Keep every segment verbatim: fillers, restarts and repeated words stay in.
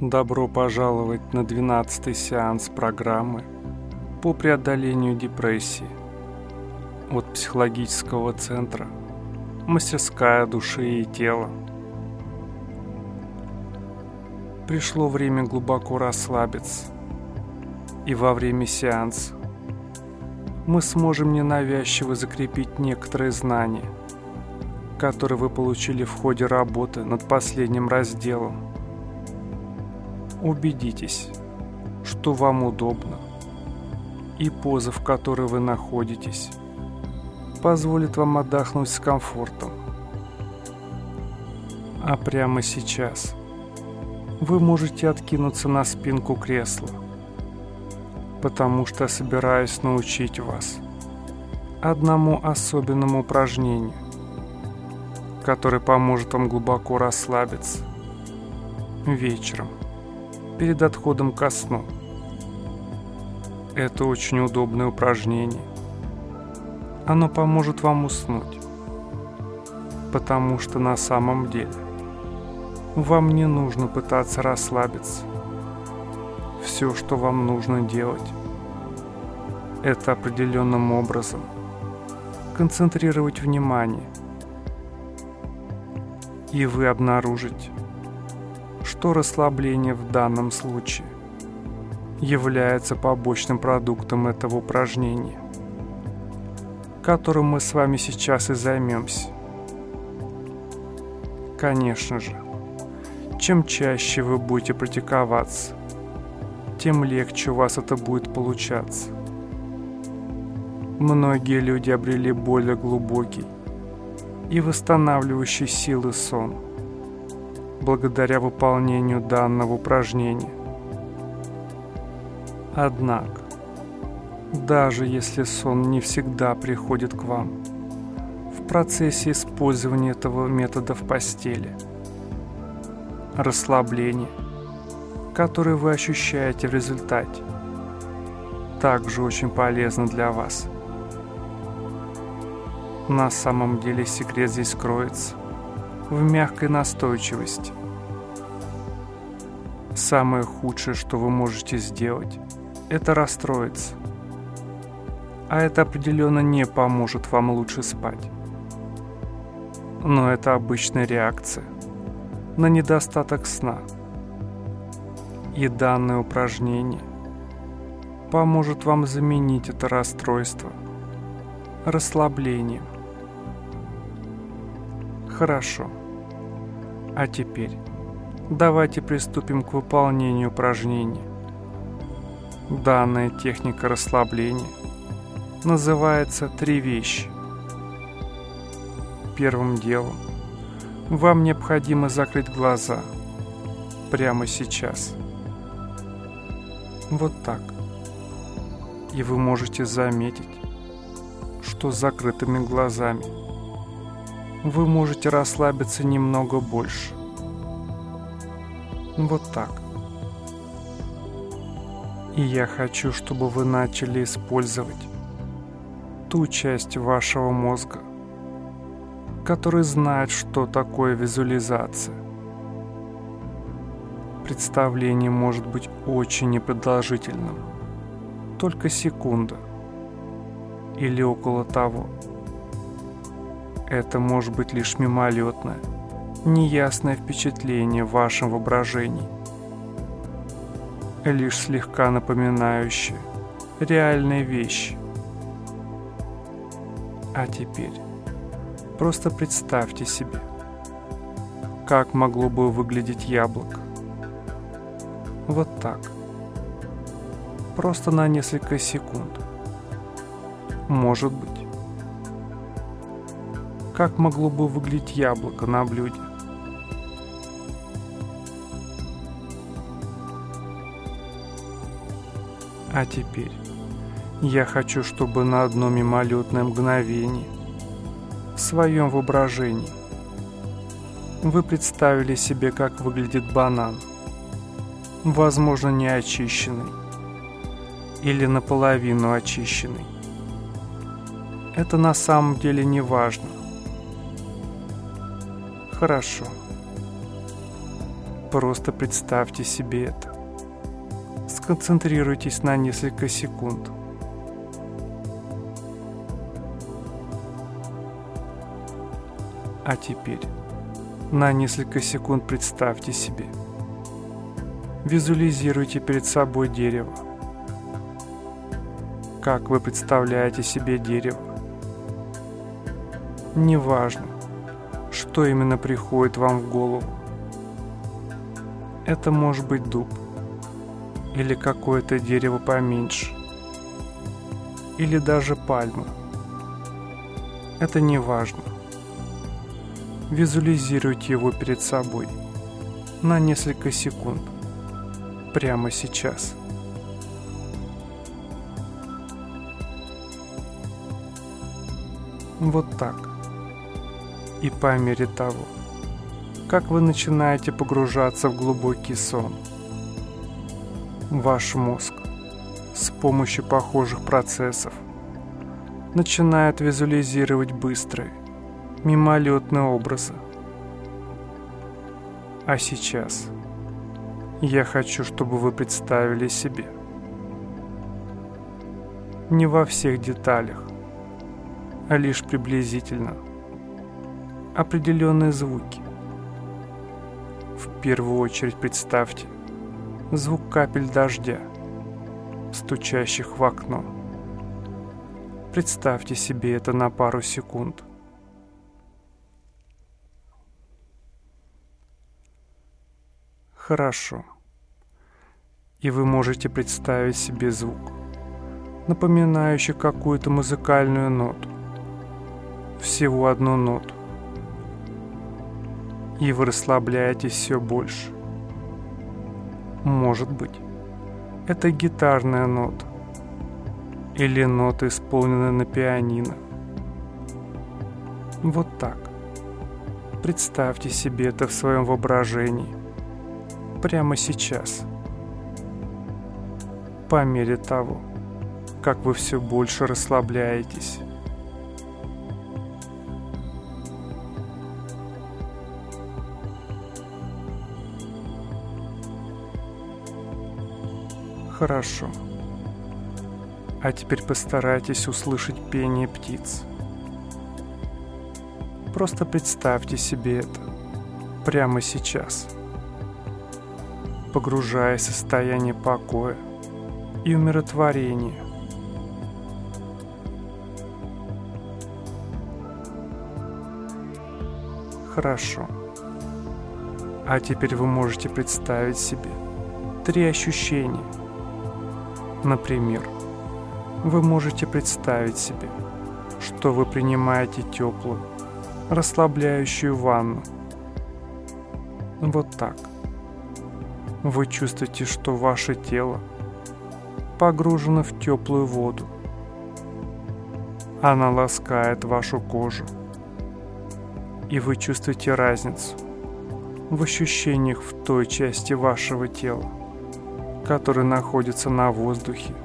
Добро пожаловать на двенадцатый сеанс программы по преодолению депрессии от психологического центра «Мастерская души и тела». Пришло время глубоко расслабиться, и во время сеанса мы сможем ненавязчиво закрепить некоторые знания, которые вы получили в ходе работы над последним разделом. Убедитесь, что вам удобно, и поза, в которой вы находитесь, позволит вам отдохнуть с комфортом. А прямо сейчас вы можете откинуться на спинку кресла, потому что собираюсь научить вас одному особенному упражнению, которое поможет вам глубоко расслабиться вечером перед отходом ко сну. Это очень удобное упражнение. Оно поможет вам уснуть, потому что на самом деле вам не нужно пытаться расслабиться. Все, что вам нужно делать, это определенным образом концентрировать внимание, и вы обнаружите, что расслабление в данном случае является побочным продуктом этого упражнения, которым мы с вами сейчас и займемся. Конечно же, чем чаще вы будете практиковаться, тем легче у вас это будет получаться. Многие люди обрели более глубокий и восстанавливающий силы сон благодаря выполнению данного упражнения. Однако, даже если сон не всегда приходит к вам в процессе использования этого метода в постели, расслабление, которое вы ощущаете в результате, также очень полезно для вас. На самом деле секрет здесь кроется в мягкой настойчивости. Самое худшее, что вы можете сделать, это расстроиться. А это определенно не поможет вам лучше спать. Но это обычная реакция на недостаток сна. И данное упражнение поможет вам заменить это расстройство расслаблением. Хорошо. А теперь давайте приступим к выполнению упражнения. Данная техника расслабления называется «Три вещи». Первым делом вам необходимо закрыть глаза прямо сейчас. Вот так. И вы можете заметить, что с закрытыми глазами вы можете расслабиться немного больше. Вот так. И я хочу, чтобы вы начали использовать ту часть вашего мозга, который знает, что такое визуализация. Представление может быть очень непродолжительным, только секунда или около того. Это может быть лишь мимолетное, неясное впечатление в вашем воображении, лишь слегка напоминающее реальные вещи. А теперь просто представьте себе, как могло бы выглядеть яблоко. Вот так. Просто на несколько секунд. Может быть. Как могло бы выглядеть яблоко на блюде? А теперь я хочу, чтобы на одно мимолетное мгновение в своем воображении вы представили себе, как выглядит банан, возможно, не очищенный или наполовину очищенный. Это на самом деле не важно. Хорошо. Просто представьте себе это. Сконцентрируйтесь на несколько секунд. А теперь на несколько секунд представьте себе. Визуализируйте перед собой дерево. Как вы представляете себе дерево? Неважно, что именно приходит вам в голову. Это может быть дуб, или какое-то дерево поменьше, или даже пальма. Это не важно. Визуализируйте его перед собой на несколько секунд, прямо сейчас. Вот так. И по мере того, как вы начинаете погружаться в глубокий сон, ваш мозг с помощью похожих процессов начинает визуализировать быстрые, мимолетные образы. А сейчас я хочу, чтобы вы представили себе не во всех деталях, а лишь приблизительно определенные звуки. В первую очередь представьте звук капель дождя, стучащих в окно. Представьте себе это на пару секунд. Хорошо. И вы можете представить себе звук, напоминающий какую-то музыкальную ноту. Всего одну ноту. И вы расслабляетесь все больше. Может быть, это гитарная нота или нота, исполненная на пианино. Вот так. Представьте себе это в своем воображении прямо сейчас. По мере того, как вы все больше расслабляетесь. Хорошо. А теперь постарайтесь услышать пение птиц. Просто представьте себе это прямо сейчас, погружаясь в состояние покоя и умиротворения. Хорошо. А теперь вы можете представить себе три ощущения. Например, вы можете представить себе, что вы принимаете теплую, расслабляющую ванну. Вот так. Вы чувствуете, что ваше тело погружено в теплую воду. Она ласкает вашу кожу. И вы чувствуете разницу в ощущениях в той части вашего тела, которая находится на воздухе,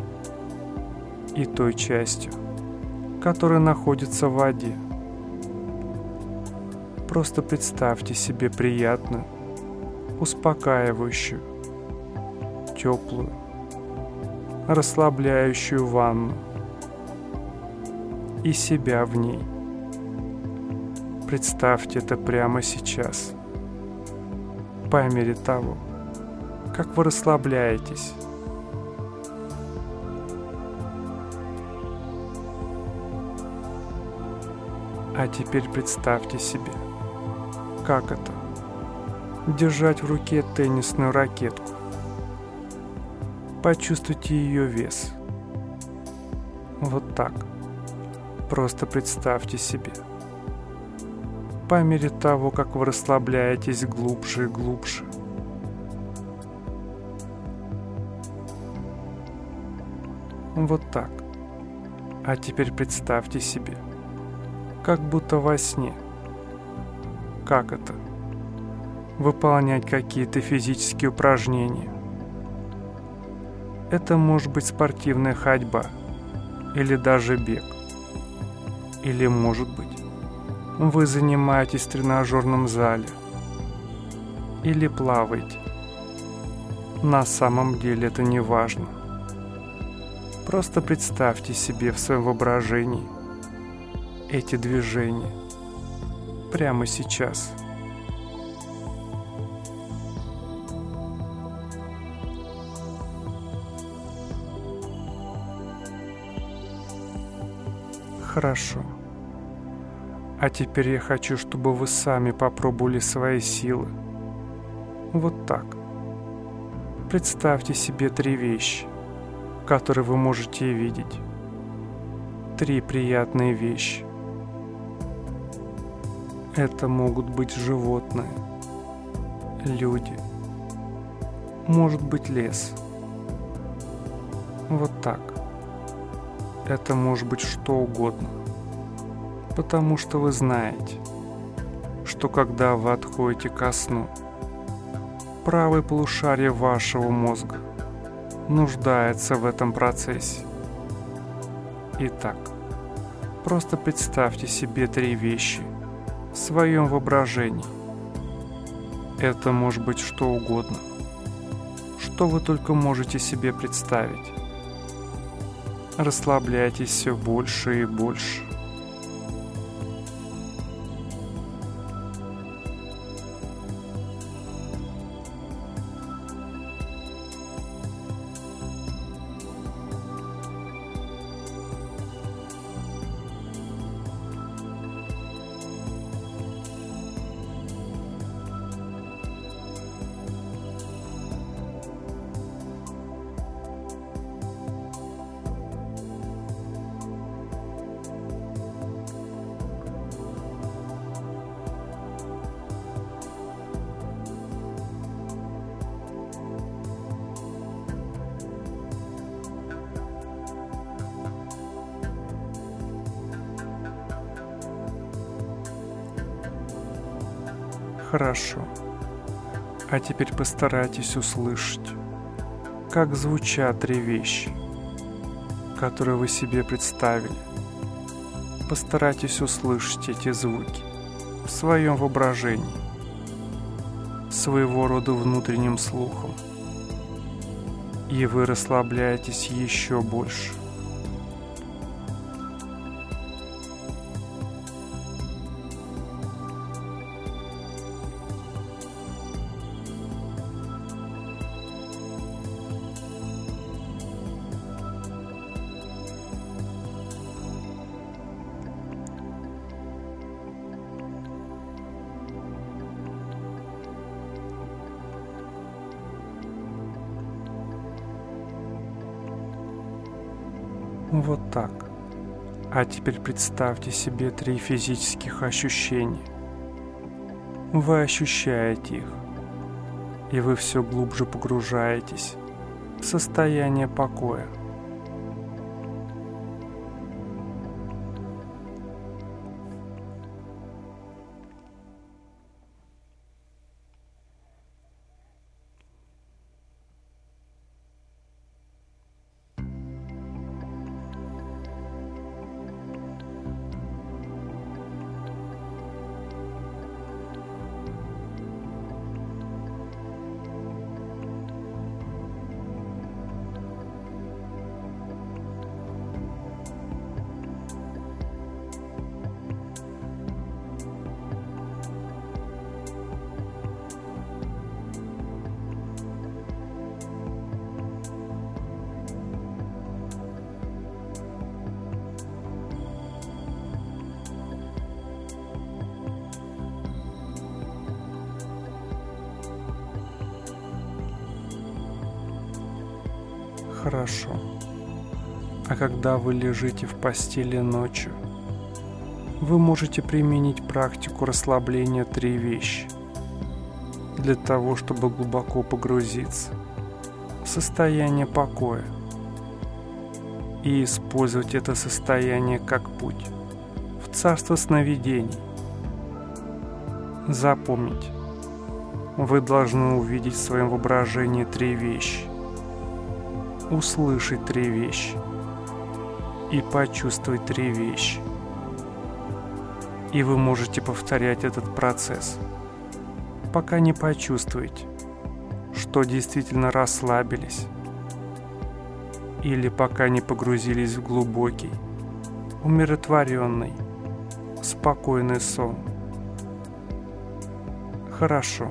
и той частью, которая находится в воде. Просто представьте себе приятную, успокаивающую, теплую, расслабляющую ванну и себя в ней. Представьте это прямо сейчас, по мере того, как вы расслабляетесь. А теперь представьте себе, как это — держать в руке теннисную ракетку. Почувствуйте ее вес. Вот так. Просто представьте себе. По мере того, как вы расслабляетесь глубже и глубже. Вот так. А теперь представьте себе, как будто во сне. Как это? Выполнять какие-то физические упражнения. Это может быть спортивная ходьба, или даже бег. Или, может быть, вы занимаетесь в тренажерном зале. или плаваете. На самом деле это не важно. Просто представьте себе в своем воображении эти движения прямо сейчас. Хорошо. А теперь я хочу, чтобы вы сами попробовали свои силы. Вот так. Представьте себе три вещи, которые вы можете видеть. Три приятные вещи. Это могут быть животные, люди, может быть лес. Вот так. Это может быть что угодно. Потому что вы знаете, что когда вы отходите ко сну, правое полушарие вашего мозга нуждается в этом процессе. Итак, просто представьте себе три вещи в своем воображении. Это может быть что угодно, что вы только можете себе представить. Расслабляйтесь все больше и больше. Хорошо. А теперь постарайтесь услышать, как звучат три вещи, которые вы себе представили. Постарайтесь услышать эти звуки в своем воображении, своего рода внутренним слухом, и вы расслабляетесь еще больше. Вот так. А теперь представьте себе три физических ощущения. Вы ощущаете их, и вы все глубже погружаетесь в состояние покоя. Хорошо. А когда вы лежите в постели ночью, вы можете применить практику расслабления три вещи для того, чтобы глубоко погрузиться в состояние покоя и использовать это состояние как путь в царство сновидений. Запомните, вы должны увидеть в своем воображении три вещи, услышать три вещи и почувствовать три вещи. И вы можете повторять этот процесс, пока не почувствуете, что действительно расслабились, или пока не погрузились в глубокий, умиротворенный, спокойный сон. Хорошо.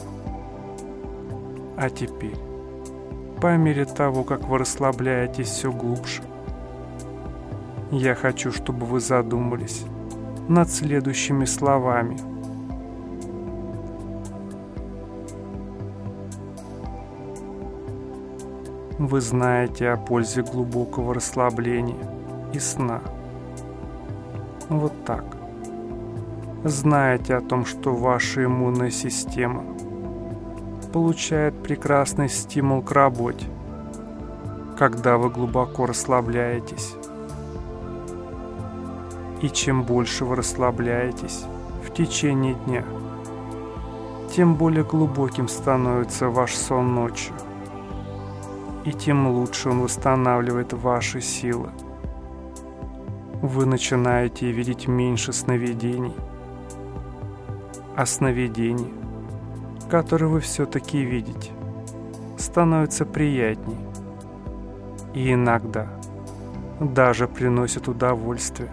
А теперь, по мере того, как вы расслабляетесь все глубже, я хочу, чтобы вы задумались над следующими словами. Вы знаете о пользе глубокого расслабления и сна. Вот так. Знаете о том, что ваша иммунная система получает прекрасный стимул к работе, когда вы глубоко расслабляетесь. И чем больше вы расслабляетесь в течение дня, тем более глубоким становится ваш сон ночью, и тем лучше он восстанавливает ваши силы. Вы начинаете видеть меньше сновидений, а сновидения, которые вы все-таки видите, становятся приятней и иногда даже приносят удовольствие.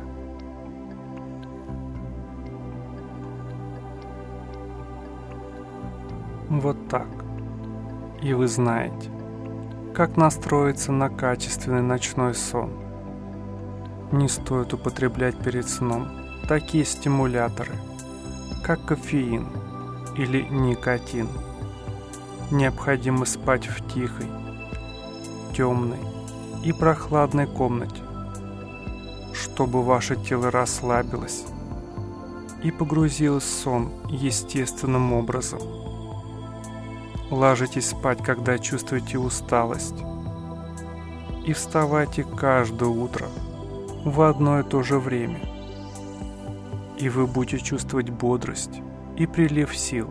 Вот так. И вы знаете, как настроиться на качественный ночной сон. Не стоит употреблять перед сном такие стимуляторы, как кофеин или никотин. Необходимо спать в тихой, темной и прохладной комнате, чтобы ваше тело расслабилось и погрузилось в сон естественным образом. Ложитесь спать, когда чувствуете усталость, и вставайте каждое утро в одно и то же время, и вы будете чувствовать бодрость и прилив сил.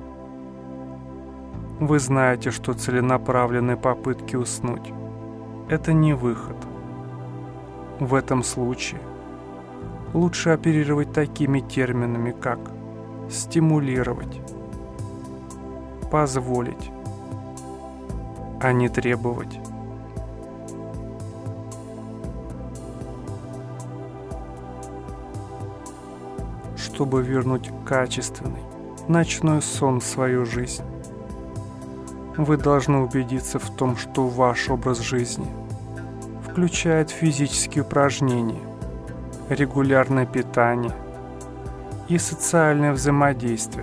Вы знаете, что целенаправленные попытки уснуть – это не выход. В этом случае лучше оперировать такими терминами, как стимулировать, позволить, а не требовать. Чтобы вернуть качественный ночной сон в свою жизнь, вы должны убедиться в том, что ваш образ жизни включает физические упражнения, регулярное питание и социальное взаимодействие.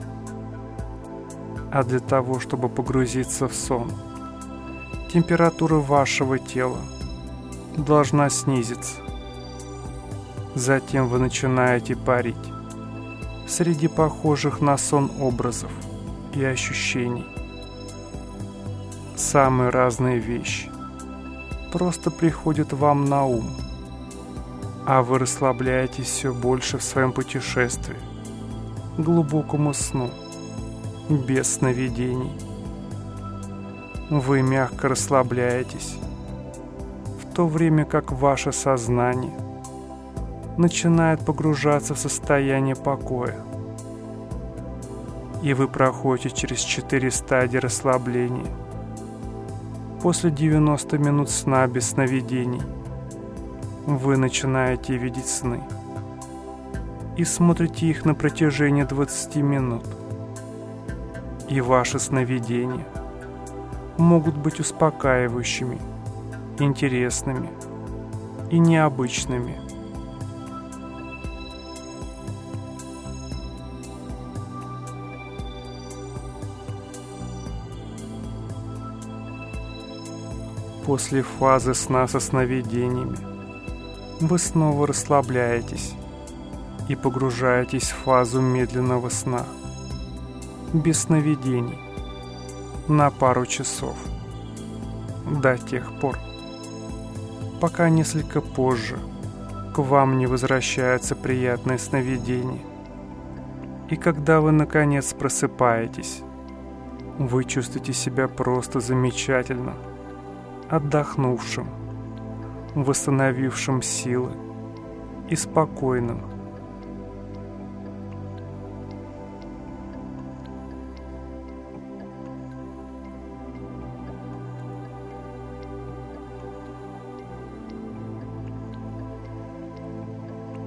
А для того, чтобы погрузиться в сон, температура вашего тела должна снизиться. Затем вы начинаете парить среди похожих на сон образов и ощущений. Самые разные вещи просто приходят вам на ум, а вы расслабляетесь все больше в своем путешествии к глубокому сну, без сновидений. Вы мягко расслабляетесь, в то время как ваше сознание начинает погружаться в состояние покоя. И вы проходите через четыре стадии расслабления. После девяноста минут сна без сновидений вы начинаете видеть сны и смотрите их на протяжении двадцати минут. И ваши сновидения могут быть успокаивающими, интересными и необычными. После фазы сна со сновидениями вы снова расслабляетесь и погружаетесь в фазу медленного сна, без сновидений, на пару часов, до тех пор, пока несколько позже к вам не возвращаются приятные сновидения. И когда вы наконец просыпаетесь, вы чувствуете себя просто замечательно, отдохнувшим, восстановившим силы и спокойным.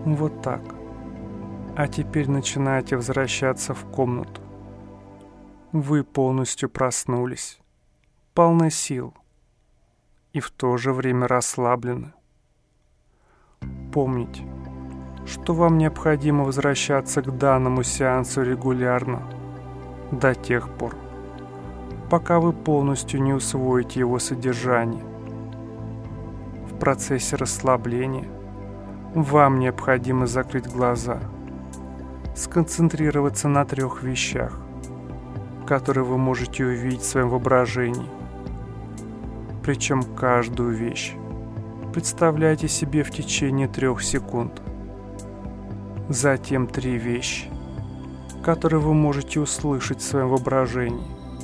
Вот так. А теперь начинаете возвращаться в комнату. Вы полностью проснулись, полны сил и в то же время расслаблены. Помните, что вам необходимо возвращаться к данному сеансу регулярно до тех пор, пока вы полностью не усвоите его содержание. В процессе расслабления вам необходимо закрыть глаза, сконцентрироваться на трех вещах, которые вы можете увидеть в своем воображении. Причем каждую вещь представляйте себе в течение трех секунд. Затем три вещи, которые вы можете услышать в своем воображении.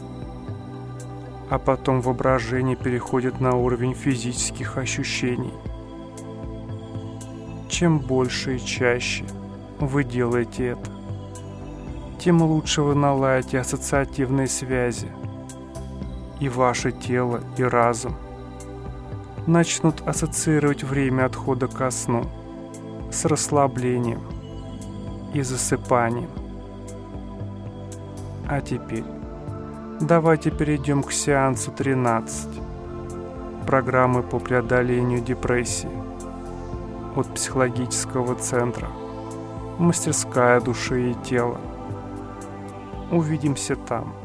А потом воображение переходит на уровень физических ощущений. Чем больше и чаще вы делаете это, тем лучше вы наладите ассоциативные связи, и ваше тело и разум начнут ассоциировать время отхода ко сну с расслаблением и засыпанием. А теперь давайте перейдем к сеансу тринадцать программы по преодолению депрессии от психологического центра «Мастерская души и тела». Увидимся там.